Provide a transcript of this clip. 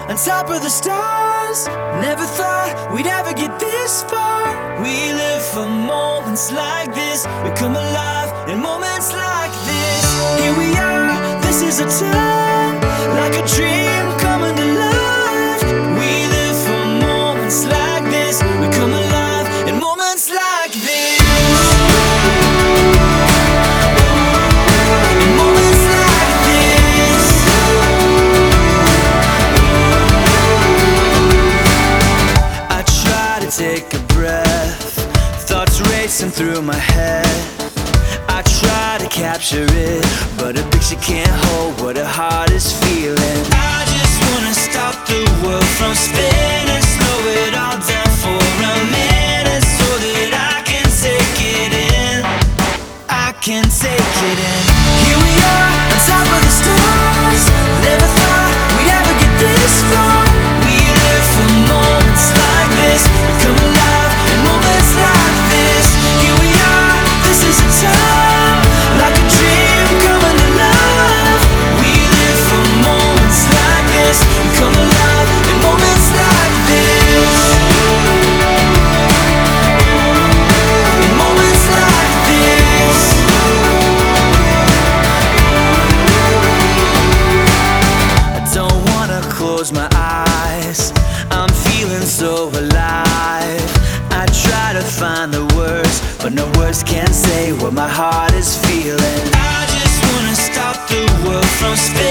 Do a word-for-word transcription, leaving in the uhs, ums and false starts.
on top of the stars. Never thought we'd ever get this far. We live for moments like this. We come alive in moments like this. Here we are, this is a time, like a dream coming to life. We live for moments like this. We come alive in moments like this. Take a breath, thoughts racing through my head. I try to capture it, but a picture can't hold what a heart is feeling. I just wanna stop the world from spinning, slow it all down for a minute, so that I can take it in. I can take it in. Here we are, on top of the stars. Never thought we'd ever get this far. We live for moments like this. We come alive in moments like this. Here we are, this is a time, like a dream coming to life. We live for moments like this. We come alive in moments like this. In moments like this. I don't wanna close my eyes, I'm feeling so alive. I try to find the words, but no words can say what my heart is feeling. I just wanna stop the world from spinning.